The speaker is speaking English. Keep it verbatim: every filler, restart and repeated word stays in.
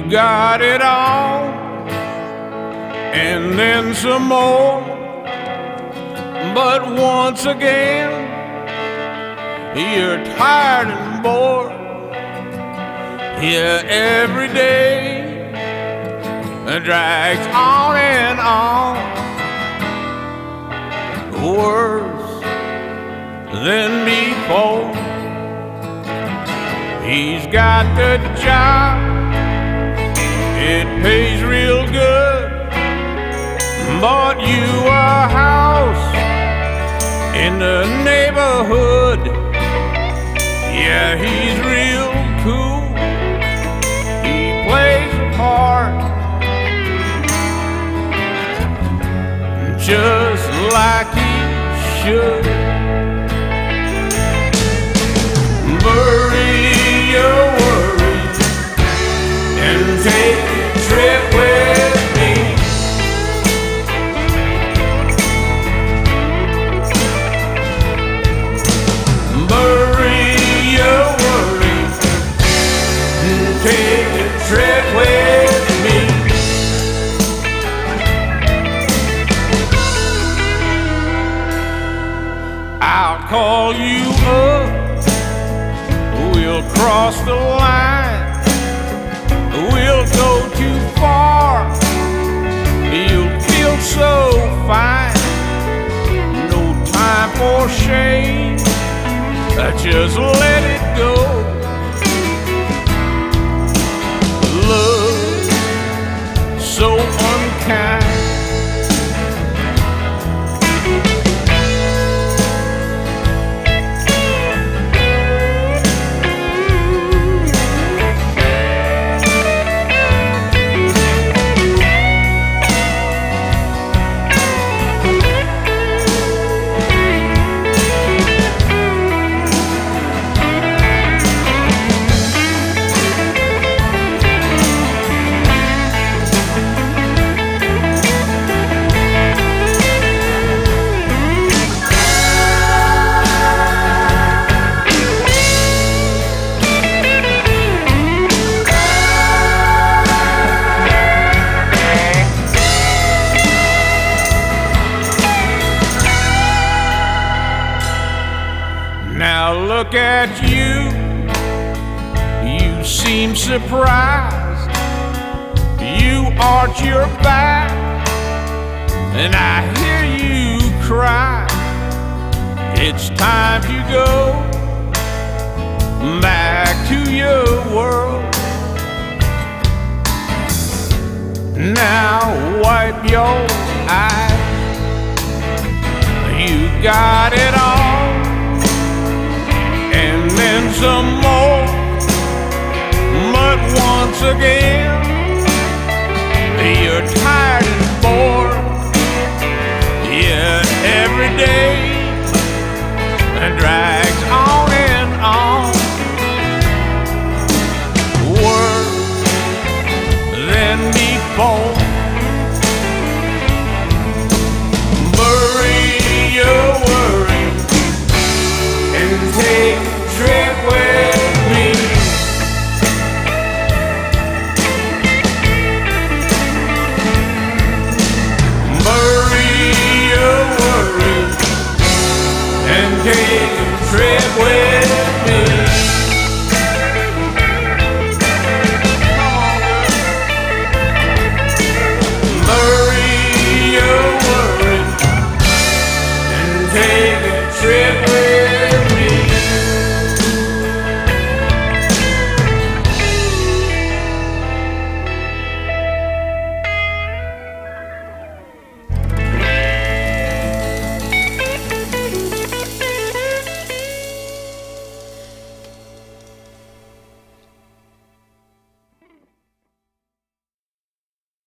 got it all, and then some more. But once again, you're tired and bored. Yeah, every day drags on and on, worse than before. He's got the job, it pays real good, bought you a house in the neighborhood. Yeah, he's real cool, he plays a part just like he should. Bury your worries and take a trip with me. Bury your worries and take a trip with me. I'll call you up, we'll cross the line, we'll go too far, you'll feel so fine. No time for shame, just let it go. Love so unkind, look at you, you seem surprised. You arch your back and I hear you cry. It's time to go back to your world. Now wipe your eyes, you got it all, and then some more. But once again, you're tired